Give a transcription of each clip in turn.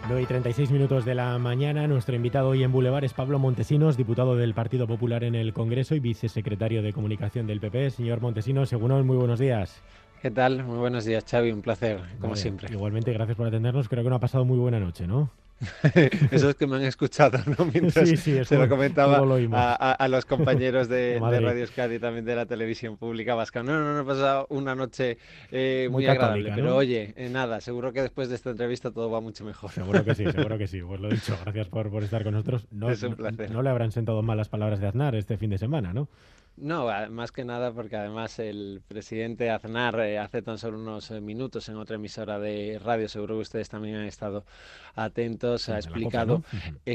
9:36 de la mañana. Nuestro invitado hoy en Boulevard es Pablo Montesinos, diputado del Partido Popular en el Congreso y vicesecretario de Comunicación del PP. Señor Montesinos, según muy buenos días. ¿Qué tal? Muy buenos días, Xavi. Un placer, como Vale, siempre. igualmente, gracias por atendernos. Creo que no ha pasado muy buena noche, ¿no? Eso es que me han escuchado, ¿no? Mientras Sí, sí, se lo todo comentaba lo oímos. a los compañeros De de Madrid. Radio Euskadi y también de la televisión pública vasca. No, no, no, he pasado una noche Muy muy agradable. católica, Pero ¿no? oye, nada, seguro que después de esta entrevista todo va mucho mejor. Seguro que sí, seguro que sí. Pues lo dicho, gracias por estar con nosotros. No, Es un no, placer. no le habrán sentado mal las palabras de Aznar este fin de semana, ¿no? No, más que nada porque además el presidente Aznar hace tan solo unos minutos en otra emisora de radio, seguro que ustedes también han estado atentos, Sí, ha de la COPE, ¿no? explicado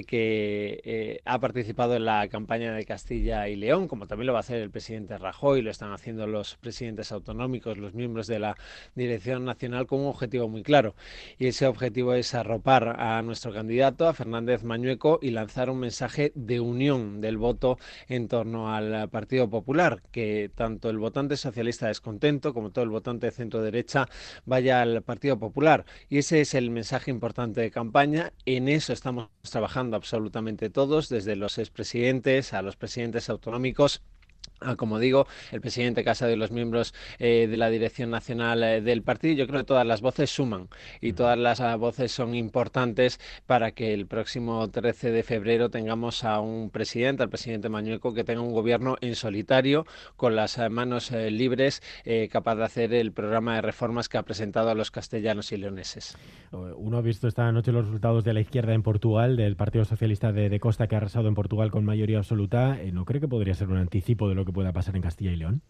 que ha participado en la campaña de Castilla y León, como también lo va a hacer el presidente Rajoy, lo están haciendo los presidentes autonómicos, los miembros de la Dirección Nacional, con un objetivo muy claro. Y ese objetivo es arropar a nuestro candidato, a Fernández Mañueco, y lanzar un mensaje de unión del voto en torno al Partido Popular, que tanto el votante socialista descontento como todo el votante de centro derecha vaya al Partido Popular. Y ese es el mensaje importante de campaña. En eso estamos trabajando absolutamente todos, desde los expresidentes a los presidentes autonómicos. Como digo, el presidente Casado y los miembros de la dirección nacional del partido. Yo creo que todas las voces suman y Ujú. todas las voces son importantes para que el próximo 13 de febrero tengamos a un presidente, al presidente Mañueco, que tenga un gobierno en solitario, con las manos libres, capaz de hacer el programa de reformas que ha presentado a los castellanos y leoneses. Uno ha visto esta noche los resultados de la izquierda en Portugal, del Partido Socialista de Costa, que ha arrasado en Portugal con mayoría absoluta. ¿No cree que podría ser un anticipo de lo que pueda pasar en Castilla y León?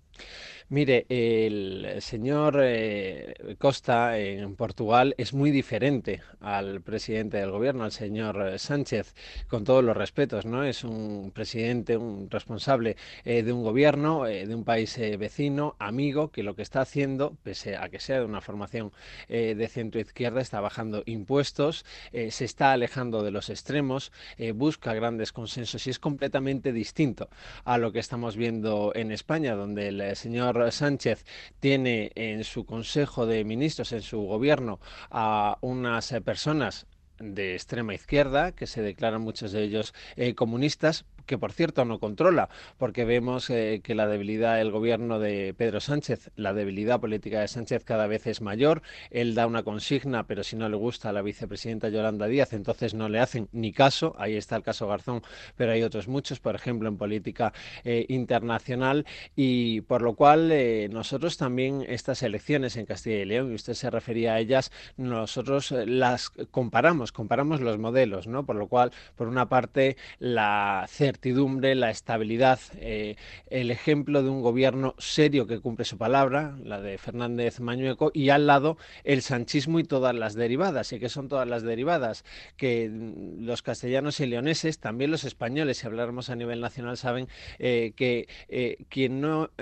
Mire, el señor Costa en Portugal es muy diferente al presidente del gobierno, al señor Sánchez, con todos los respetos, ¿no? Es un presidente, un responsable de un gobierno, de un país vecino, amigo, que lo que está haciendo, pese a que sea de una formación de centro izquierda, está bajando impuestos, se está alejando de los extremos, busca grandes consensos y es completamente distinto a lo que estamos viendo en España, donde el señor Sánchez tiene en su Consejo de Ministros, en su gobierno, a unas personas de extrema izquierda, que se declaran muchos de ellos comunistas, que por cierto no controla, porque vemos que la debilidad del gobierno de Pedro Sánchez, la debilidad política de Sánchez cada vez es mayor. Él da una consigna, pero si no le gusta a la vicepresidenta Yolanda Díaz, entonces no le hacen ni caso. Ahí está el caso Garzón, pero hay otros muchos, por ejemplo, en política internacional, y por lo cual nosotros también estas elecciones en Castilla y León, y usted se refería a ellas, nosotros las comparamos los modelos, ¿no? Por lo cual, por una parte, la certidumbre, la estabilidad, el ejemplo de un gobierno serio que cumple su palabra, la de Fernández Mañueco, y al lado el sanchismo y todas las derivadas. ¿Y qué son todas las derivadas? Que los castellanos y leoneses, también los españoles, si habláramos a nivel nacional, saben que quien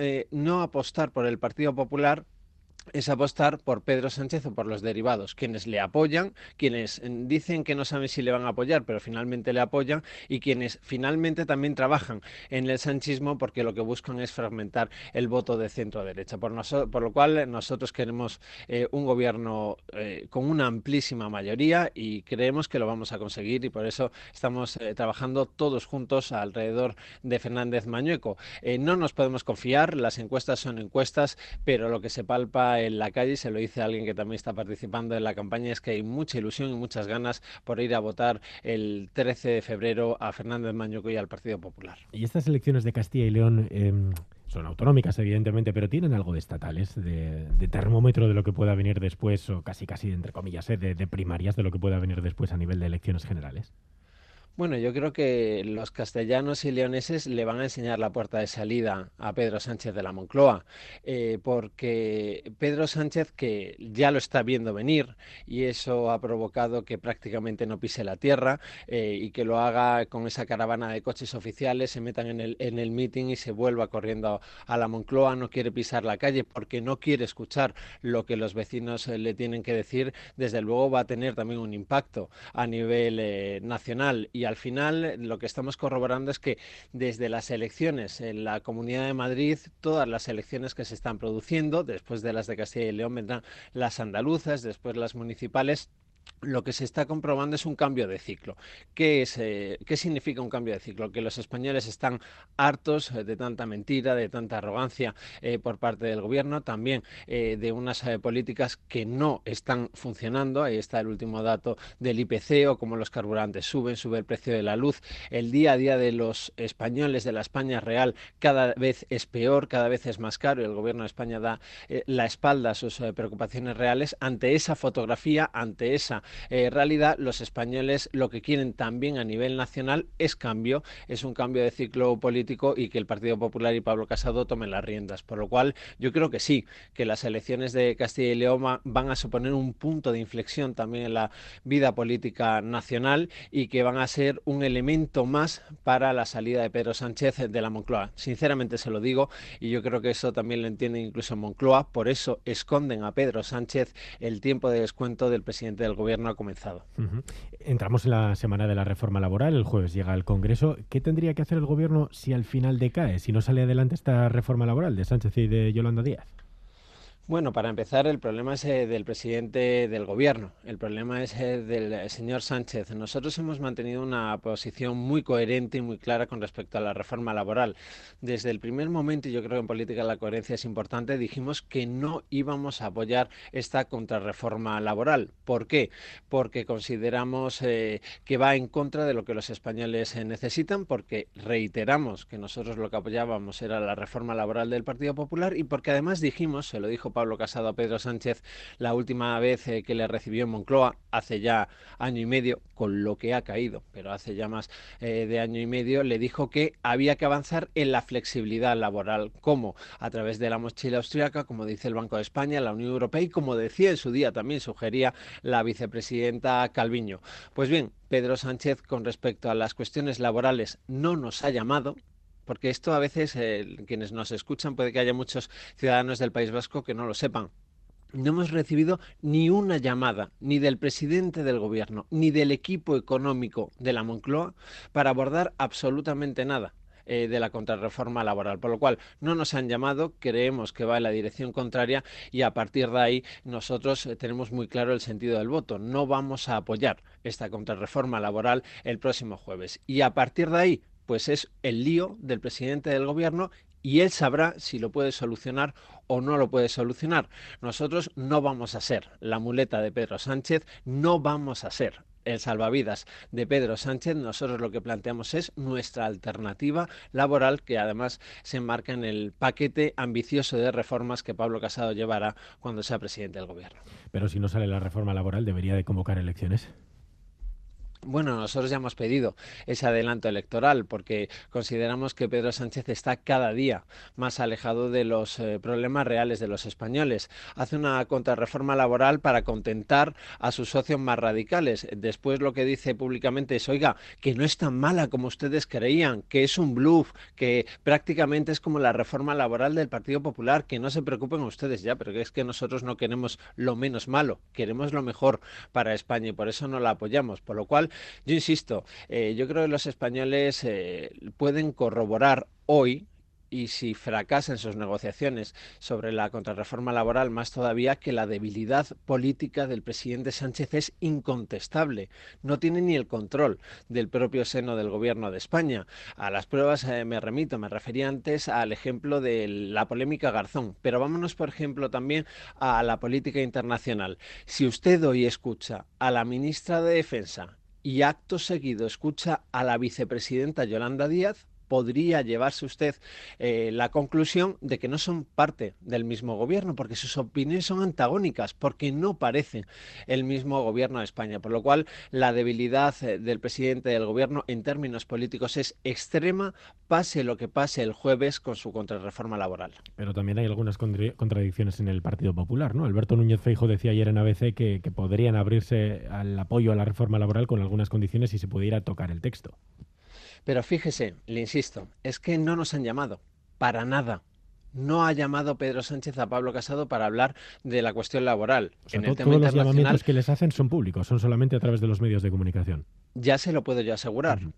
no apostar por el Partido Popular es apostar por Pedro Sánchez o por los derivados, quienes le apoyan, quienes dicen que no saben si le van a apoyar, pero finalmente le apoyan, y quienes finalmente también trabajan en el sanchismo porque lo que buscan es fragmentar el voto de centro-derecha. Por lo cual nosotros queremos un gobierno con una amplísima mayoría y creemos que lo vamos a conseguir, y por eso estamos trabajando todos juntos alrededor de Fernández Mañueco. No nos podemos confiar, las encuestas son encuestas, pero lo que se palpa en la calle, se lo dice alguien que también está participando en la campaña, es que hay mucha ilusión y muchas ganas por ir a votar el 13 de febrero a Fernández Mañueco y al Partido Popular. Y estas elecciones de Castilla y León son autonómicas, evidentemente, pero tienen algo de estatales, de termómetro de lo que pueda venir después, o casi casi, entre comillas, de primarias, de lo que pueda venir después a nivel de elecciones generales. Bueno, yo creo que los castellanos y leoneses le van a enseñar la puerta de salida a Pedro Sánchez de la Moncloa, porque Pedro Sánchez, que ya lo está viendo venir, y eso ha provocado que prácticamente no pise la tierra, y que lo haga con esa caravana de coches oficiales, se metan en el meeting y se vuelva corriendo a la Moncloa. No quiere pisar la calle porque no quiere escuchar lo que los vecinos le tienen que decir. Desde luego va a tener también un impacto a nivel nacional, y al final lo que estamos corroborando es que desde las elecciones en la Comunidad de Madrid, todas las elecciones que se están produciendo, después de las de Castilla y León vendrán las andaluzas, después las municipales, lo que se está comprobando es un cambio de ciclo. ¿Qué significa un cambio de ciclo? Que los españoles están hartos de tanta mentira, de tanta arrogancia por parte del gobierno, también de unas políticas que no están funcionando. Ahí está el último dato del IPC, o como los carburantes sube el precio de la luz. El día a día de los españoles, de la España real, cada vez es peor, cada vez es más caro, y el gobierno de España da la espalda a sus preocupaciones reales. Ante esa fotografía, ante esa realidad, los españoles lo que quieren también a nivel nacional es cambio, es un cambio de ciclo político, y que el Partido Popular y Pablo Casado tomen las riendas. Por lo cual, yo creo que sí, que las elecciones de Castilla y León van a suponer un punto de inflexión también en la vida política nacional, y que van a ser un elemento más para la salida de Pedro Sánchez de la Moncloa. Sinceramente se lo digo, y yo creo que eso también lo entienden incluso en Moncloa. Por eso esconden a Pedro Sánchez. El tiempo de descuento del presidente del gobierno ha comenzado. Entramos en la semana de la reforma laboral, el jueves llega al Congreso. ¿Qué tendría que hacer el gobierno si al final decae, si no sale adelante esta reforma laboral de Sánchez y de Yolanda Díaz? Bueno, para empezar, el problema es del presidente del gobierno, el problema es del señor Sánchez. Nosotros hemos mantenido una posición muy coherente y muy clara con respecto a la reforma laboral. Desde el primer momento, y yo creo que en política la coherencia es importante, dijimos que no íbamos a apoyar esta contrarreforma laboral. ¿Por qué? Porque consideramos que va en contra de lo que los españoles necesitan, porque reiteramos que nosotros lo que apoyábamos era la reforma laboral del Partido Popular, y porque además dijimos, se lo dijo Pablo Casado a Pedro Sánchez la última vez que le recibió en Moncloa, hace ya año y medio, con lo que ha caído, pero hace ya más de año y medio, le dijo que había que avanzar en la flexibilidad laboral. ¿Cómo? A través de la mochila austriaca, como dice el Banco de España, la Unión Europea, y como decía en su día, también sugería la vicepresidenta Calviño. Pues bien, Pedro Sánchez, con respecto a las cuestiones laborales, no nos ha llamado, porque esto a veces quienes nos escuchan, puede que haya muchos ciudadanos del País Vasco que no lo sepan. No hemos recibido ni una llamada, ni del presidente del gobierno, ni del equipo económico de la Moncloa, para abordar absolutamente nada de la contrarreforma laboral, por lo cual no nos han llamado, creemos que va en la dirección contraria, y a partir de ahí nosotros tenemos muy claro el sentido del voto. No vamos a apoyar esta contrarreforma laboral el próximo jueves, y a partir de ahí pues es el lío del presidente del gobierno, y él sabrá si lo puede solucionar o no lo puede solucionar. Nosotros no vamos a ser la muleta de Pedro Sánchez, no vamos a ser el salvavidas de Pedro Sánchez. Nosotros lo que planteamos es nuestra alternativa laboral, que además se enmarca en el paquete ambicioso de reformas que Pablo Casado llevará cuando sea presidente del gobierno. Pero si no sale la reforma laboral, ¿debería de convocar elecciones? Bueno, nosotros ya hemos pedido ese adelanto electoral, porque consideramos que Pedro Sánchez está cada día más alejado de los problemas reales de los españoles. Hace una contrarreforma laboral para contentar a sus socios más radicales. Después lo que dice públicamente es, oiga, que no es tan mala como ustedes creían, que es un bluff, que prácticamente es como la reforma laboral del Partido Popular, que no se preocupen ustedes ya, pero que es que nosotros no queremos lo menos malo, queremos lo mejor para España, y por eso no la apoyamos. Por lo cual, yo insisto, yo creo que los españoles pueden corroborar hoy, y si fracasan sus negociaciones sobre la contrarreforma laboral, más todavía, que la debilidad política del presidente Sánchez es incontestable. No tiene ni el control del propio seno del gobierno de España. A las pruebas me remito, me refería antes al ejemplo de la polémica Garzón, pero vámonos, por ejemplo, también a la política internacional. Si usted hoy escucha a la ministra de Defensa y acto seguido escucha a la vicepresidenta Yolanda Díaz, podría llevarse usted la conclusión de que no son parte del mismo gobierno, porque sus opiniones son antagónicas, porque no parecen el mismo gobierno de España. Por lo cual, la debilidad del presidente del gobierno en términos políticos es extrema, pase lo que pase el jueves con su contrarreforma laboral. Pero también hay algunas contradicciones en el Partido Popular, ¿no? Alberto Núñez Feijóo decía ayer en ABC que podrían abrirse al apoyo a la reforma laboral con algunas condiciones si se pudiera tocar el texto. Pero fíjese, le insisto, es que no nos han llamado, para nada. No ha llamado Pedro Sánchez a Pablo Casado para hablar de la cuestión laboral. O sea, en el tema todos los internacional, llamamientos que les hacen son públicos, son solamente a través de los medios de comunicación. ya se lo puedo yo asegurar.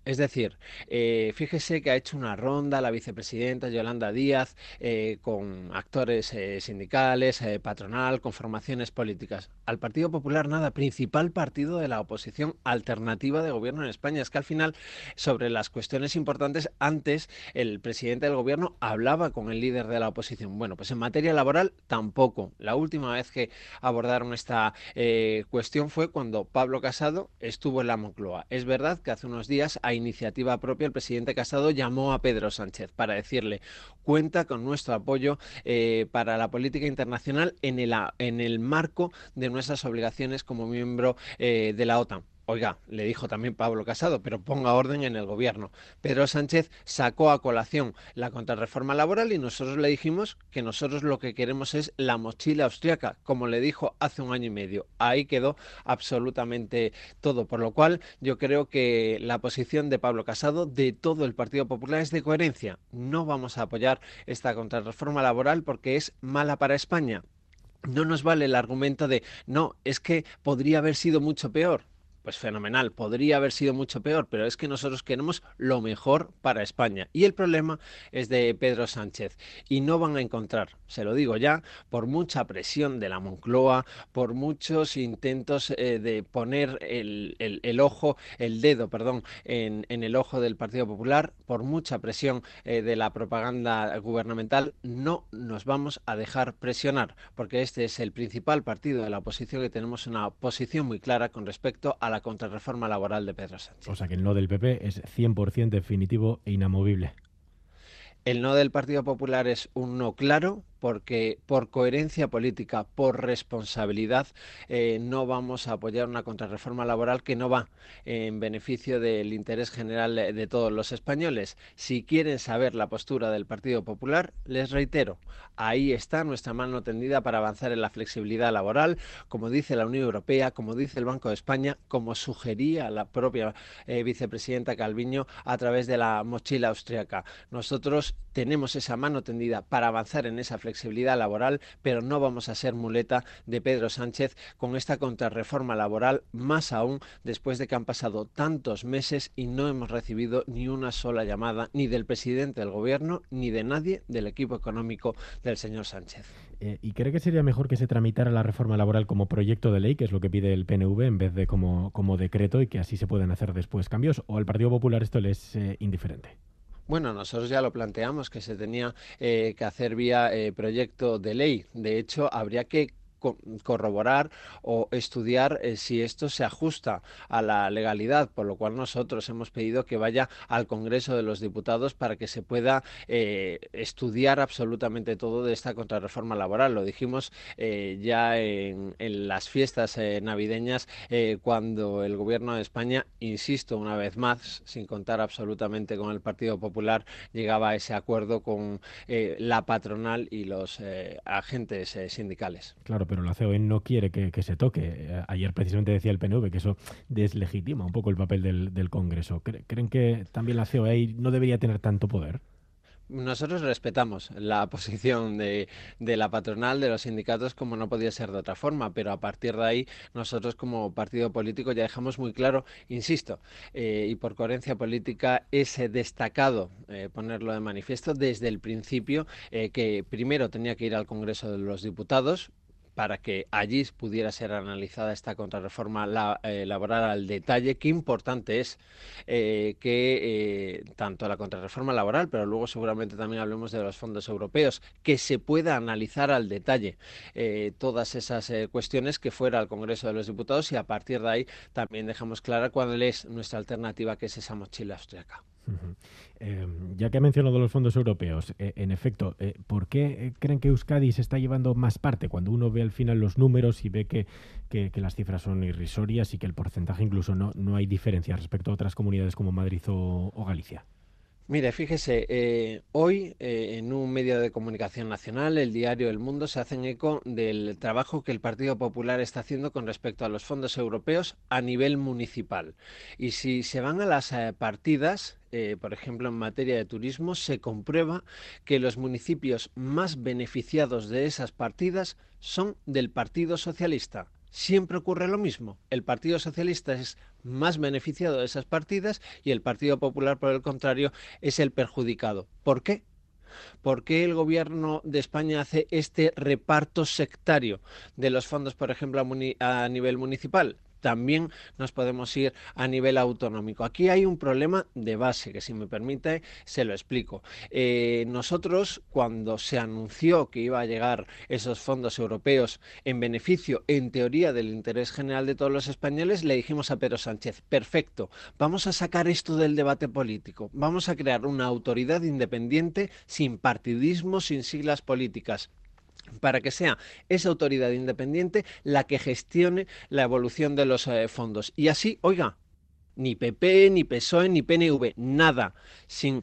Es decir, fíjese que ha hecho una ronda la vicepresidenta Yolanda Díaz con actores sindicales, patronal, con formaciones políticas. Al Partido Popular nada, principal partido de la oposición alternativa de gobierno en España. Es que al final, sobre las cuestiones importantes, antes el presidente del gobierno hablaba con el líder de la oposición. Bueno, pues en materia laboral tampoco. La última vez que abordaron esta cuestión fue cuando Pablo Casado estuvo en la Moncloa. Es verdad que hace unos días a iniciativa propia, el presidente Casado llamó a Pedro Sánchez para decirle: cuenta con nuestro apoyo para la política internacional en el marco de nuestras obligaciones como miembro de la OTAN. Oiga, le dijo también Pablo Casado, pero ponga orden en el gobierno. Pedro Sánchez sacó a colación la contrarreforma laboral y nosotros le dijimos que nosotros lo que queremos es la mochila austriaca, como le dijo hace un año y medio. Ahí quedó absolutamente todo, por lo cual yo creo que la posición de Pablo Casado, de todo el Partido Popular, es de coherencia. No vamos a apoyar esta contrarreforma laboral porque es mala para España. No nos vale el argumento de no, es que podría haber sido mucho peor. Pues fenomenal, podría haber sido mucho peor, pero es que nosotros queremos lo mejor para España. Y el problema es de Pedro Sánchez. Y no van a encontrar, se lo digo ya, por mucha presión de la Moncloa, por muchos intentos de poner el ojo, el dedo, perdón, en el ojo del Partido Popular, por mucha presión de la propaganda gubernamental, no nos vamos a dejar presionar, porque este es el principal partido de la oposición y tenemos una posición muy clara con respecto a la contrarreforma laboral de Pedro Sánchez. O sea que el no del PP es 100% definitivo e inamovible. El no del Partido Popular es un no claro porque por coherencia política, por responsabilidad, no vamos a apoyar una contrarreforma laboral que no va en beneficio del interés general de todos los españoles. Si quieren saber la postura del Partido Popular, les reitero, ahí está nuestra mano tendida para avanzar en la flexibilidad laboral, como dice la Unión Europea, como dice el Banco de España, como sugería la propia vicepresidenta Calviño a través de la mochila austriaca. Nosotros tenemos esa mano tendida para avanzar en esa flexibilidad laboral, pero no vamos a ser muleta de Pedro Sánchez con esta contrarreforma laboral, más aún después de que han pasado tantos meses y no hemos recibido ni una sola llamada ni del presidente del gobierno ni de nadie del equipo económico del señor Sánchez. ¿Y cree que sería mejor que se tramitara la reforma laboral como proyecto de ley, que es lo que pide el PNV, en vez de como decreto y que así se pueden hacer después cambios? ¿O al Partido Popular esto le es indiferente? Bueno, nosotros ya lo planteamos que se tenía que hacer vía proyecto de ley. De hecho, habría que corroborar o estudiar si esto se ajusta a la legalidad, por lo cual nosotros hemos pedido que vaya al Congreso de los Diputados para que se pueda estudiar absolutamente todo de esta contrarreforma laboral. Lo dijimos ya en las fiestas navideñas cuando el Gobierno de España, insisto una vez más, sin contar absolutamente con el Partido Popular, llegaba a ese acuerdo con la patronal y los agentes sindicales. Claro, pero la COE no quiere que se toque. Ayer precisamente decía el PNV que eso deslegitima un poco el papel del Congreso. ¿Creen que también la COE ahí no debería tener tanto poder? Nosotros respetamos la posición de la patronal, de los sindicatos, como no podía ser de otra forma, pero a partir de ahí nosotros como partido político ya dejamos muy claro, insisto, y por coherencia política es destacado ponerlo de manifiesto desde el principio que primero tenía que ir al Congreso de los Diputados para que allí pudiera ser analizada esta contrarreforma laboral al detalle. Qué importante es que tanto la contrarreforma laboral, pero luego seguramente también hablemos de los fondos europeos, que se pueda analizar al detalle todas esas cuestiones, que fuera al Congreso de los Diputados, y a partir de ahí también dejamos clara cuál es nuestra alternativa, que es esa mochila austriaca. Uh-huh. Ya que ha mencionado los fondos europeos, en efecto, ¿por qué creen que Euskadi se está llevando más parte? Cuando uno ve al final los números y ve que las cifras son irrisorias y que el porcentaje incluso no hay diferencia respecto a otras comunidades como Madrid o Galicia. Mire, fíjese, hoy en un medio de comunicación nacional, el diario El Mundo, se hacen eco del trabajo que el Partido Popular está haciendo con respecto a los fondos europeos a nivel municipal. Y si se van a las partidas, por ejemplo, en materia de turismo, se comprueba que los municipios más beneficiados de esas partidas son del Partido Socialista. siempre ocurre lo mismo. El Partido Socialista es más beneficiado de esas partidas y el Partido Popular, por el contrario, es el perjudicado. ¿Por qué? ¿Por qué el gobierno de España hace este reparto sectario de los fondos, por ejemplo, a nivel municipal? También nos podemos ir a nivel autonómico. Aquí hay un problema de base que, si me permite, se lo explico. Nosotros, cuando se anunció que iba a llegar esos fondos europeos en beneficio, en teoría, del interés general de todos los españoles, le dijimos a Pedro Sánchez: perfecto, vamos a sacar esto del debate político, vamos a crear una autoridad independiente sin partidismo, sin siglas políticas, para que sea esa autoridad independiente la que gestione la evolución de los fondos. Y así, oiga, ni PP, ni PSOE, ni PNV, nada, sin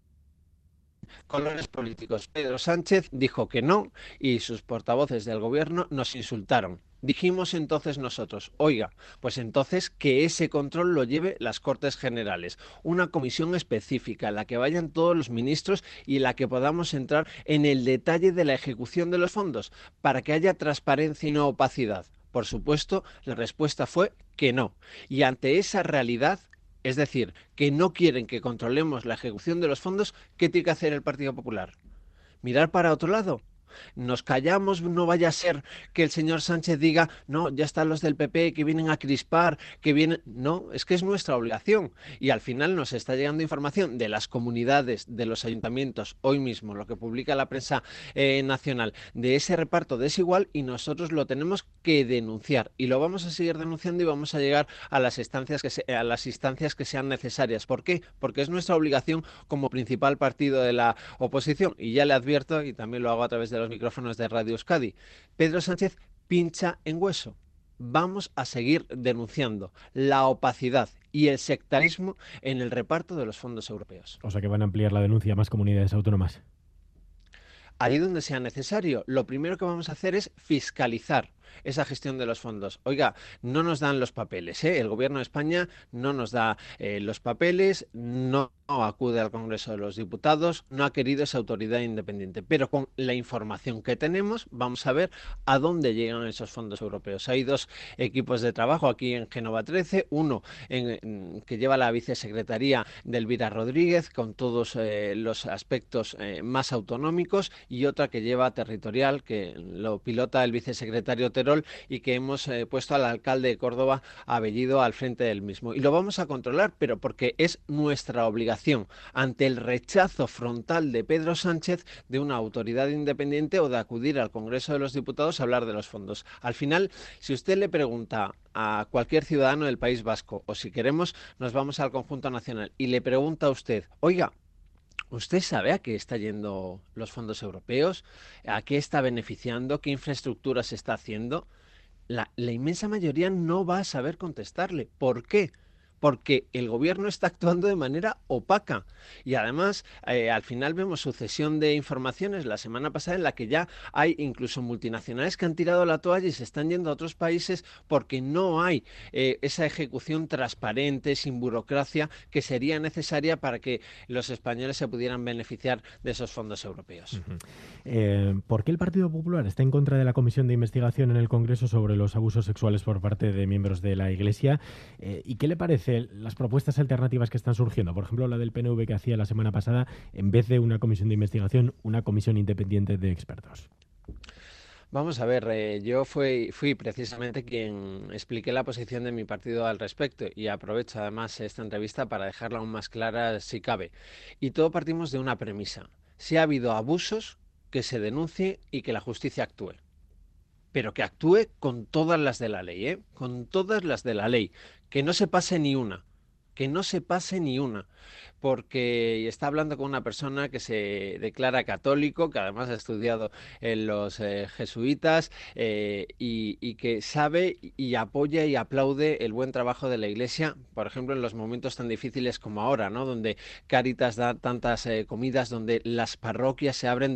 colores políticos. Pedro Sánchez dijo que no y sus portavoces del gobierno nos insultaron. Dijimos entonces nosotros: oiga, pues entonces que ese control lo lleve las Cortes Generales, una comisión específica en la que vayan todos los ministros y en la que podamos entrar en el detalle de la ejecución de los fondos, para que haya transparencia y no opacidad. Por supuesto, la respuesta fue que no. Y ante esa realidad, es decir, que no quieren que controlemos la ejecución de los fondos, ¿qué tiene que hacer el Partido Popular? ¿Mirar para otro lado? Nos callamos, no vaya a ser que el señor Sánchez diga: no, ya están los del PP que vienen a crispar, que vienen... No, es que es nuestra obligación. Y al final nos está llegando información de las comunidades, de los ayuntamientos, hoy mismo, lo que publica la prensa nacional, de ese reparto desigual, y nosotros lo tenemos que denunciar. Y lo vamos a seguir denunciando y vamos a llegar a las instancias que sean necesarias. ¿Por qué? Porque es nuestra obligación como principal partido de la oposición. Y ya le advierto, y también lo hago a través de los micrófonos de Radio Euskadi: Pedro Sánchez pincha en hueso. Vamos a seguir denunciando la opacidad y el sectarismo en el reparto de los fondos europeos. O sea que van a ampliar la denuncia a más comunidades autónomas. Ahí donde sea necesario, lo primero que vamos a hacer es fiscalizar esa gestión de los fondos. Oiga, no nos dan los papeles, ¿eh? El gobierno de España no nos da los papeles, no acude al Congreso de los Diputados, no ha querido esa autoridad independiente. Pero con la información que tenemos, vamos a ver a dónde llegan esos fondos europeos. Hay dos equipos de trabajo aquí en Génova 13, uno que lleva la vicesecretaría de Elvira Rodríguez, con todos los aspectos más autonómicos, y otra que lleva territorial, que lo pilota el vicesecretario Terol, y que hemos puesto al alcalde de Córdoba, Abellido, al frente del mismo. Y lo vamos a controlar, pero porque es nuestra obligación ante el rechazo frontal de Pedro Sánchez de una autoridad independiente o de acudir al Congreso de los Diputados a hablar de los fondos. Al final, si usted le pregunta a cualquier ciudadano del País Vasco, o si queremos nos vamos al conjunto nacional, y le pregunta a usted: oiga, ¿usted sabe a qué está yendo los fondos europeos? ¿A qué está beneficiando? ¿Qué infraestructura se está haciendo? La inmensa mayoría no va a saber contestarle. ¿Por qué? Porque el gobierno está actuando de manera opaca. Y además, al final vemos sucesión de informaciones la semana pasada en la que ya hay incluso multinacionales que han tirado la toalla y se están yendo a otros países porque no hay esa ejecución transparente, sin burocracia, que sería necesaria para que los españoles se pudieran beneficiar de esos fondos europeos. ¿Por qué el Partido Popular está en contra de la comisión de investigación en el Congreso sobre los abusos sexuales por parte de miembros de la Iglesia? ¿Y qué le parece las propuestas alternativas que están surgiendo? Por ejemplo, la del PNV que hacía la semana pasada: en vez de una comisión de investigación, una comisión independiente de expertos. Vamos a ver, yo fui precisamente quien expliqué la posición de mi partido al respecto, y aprovecho además esta entrevista para dejarla aún más clara si cabe. Y todo partimos de una premisa: si ha habido abusos, que se denuncie y que la justicia actúe. Pero que actúe con todas las de la ley, ¿eh? Con todas las de la ley. Que no se pase ni una. Que no se pase ni una. Porque está hablando con una persona que se declara católico, que además ha estudiado en los jesuitas, y que sabe y apoya y aplaude el buen trabajo de la Iglesia, por ejemplo, en los momentos tan difíciles como ahora, ¿no? Donde Cáritas da tantas comidas, donde las parroquias se abren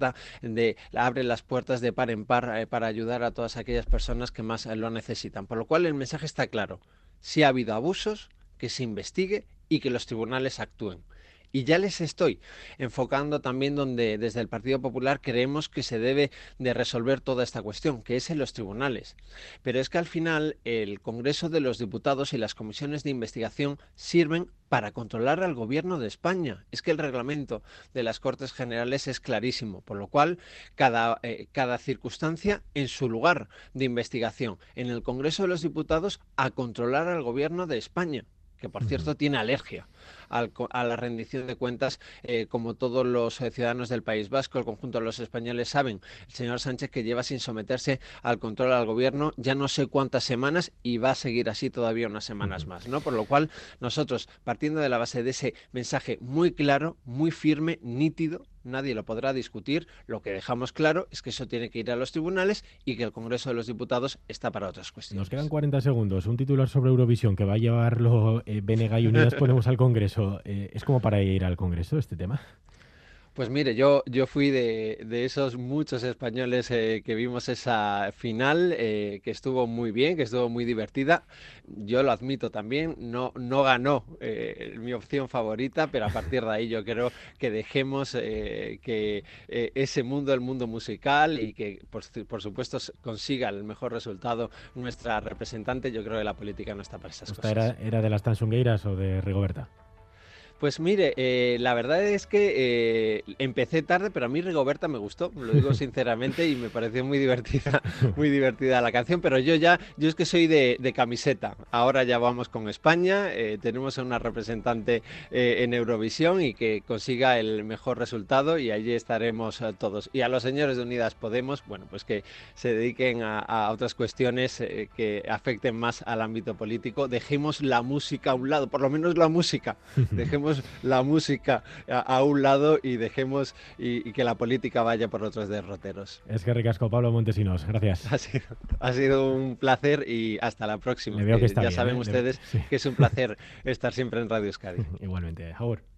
abren las puertas de par en par para ayudar a todas aquellas personas que más lo necesitan. Por lo cual el mensaje está claro: si ha habido abusos, que se investigue y que los tribunales actúen. Y ya les estoy enfocando también donde desde el Partido Popular creemos que se debe de resolver toda esta cuestión, que es en los tribunales. Pero es que al final el Congreso de los Diputados y las comisiones de investigación sirven para controlar al gobierno de España. Es que el reglamento de las Cortes Generales es clarísimo, por lo cual cada circunstancia en su lugar de investigación. En el Congreso de los Diputados a controlar al gobierno de España, que por cierto tiene alergia a la rendición de cuentas, como todos los ciudadanos del País Vasco, el conjunto de los españoles saben, el señor Sánchez que lleva sin someterse al control al gobierno ya no sé cuántas semanas y va a seguir así todavía unas semanas más, ¿no? Por lo cual nosotros, partiendo de la base de ese mensaje muy claro, muy firme, nítido, nadie lo podrá discutir, lo que dejamos claro es que eso tiene que ir a los tribunales y que el Congreso de los Diputados está para otras cuestiones. Nos quedan 40 segundos. Un titular sobre Eurovisión que va a llevarlo BNG y Unidas Podemos al Congreso. ¿Es como para ir al Congreso este tema? Pues mire, yo fui de esos muchos españoles que vimos esa final, que estuvo muy bien, que estuvo muy divertida. Yo lo admito también, no ganó mi opción favorita, pero a partir de ahí yo creo que dejemos que ese mundo, el mundo musical, y que por supuesto consiga el mejor resultado nuestra representante. Yo creo que la política no está para esas ¿Esta cosas. era de las Tansungueiras o de Rigoberta? Pues mire, la verdad es que empecé tarde, pero a mí Rigoberta me gustó, lo digo sinceramente, y me pareció muy divertida la canción, pero yo es que soy de camiseta. Ahora ya vamos con España, tenemos a una representante en Eurovisión y que consiga el mejor resultado y allí estaremos todos. Y a los señores de Unidas Podemos, bueno, pues que se dediquen a otras cuestiones que afecten más al ámbito político. Dejemos la música a un lado, por lo menos la música, dejemos la música a un lado y dejemos y que la política vaya por otros derroteros. Es que ricasco, Pablo Montesinos. Gracias. Ha sido un placer y hasta la próxima. Le veo que está Ya bien, saben ¿eh? ustedes Sí. que es un placer estar siempre en Radio Euskadi. Igualmente. Agur.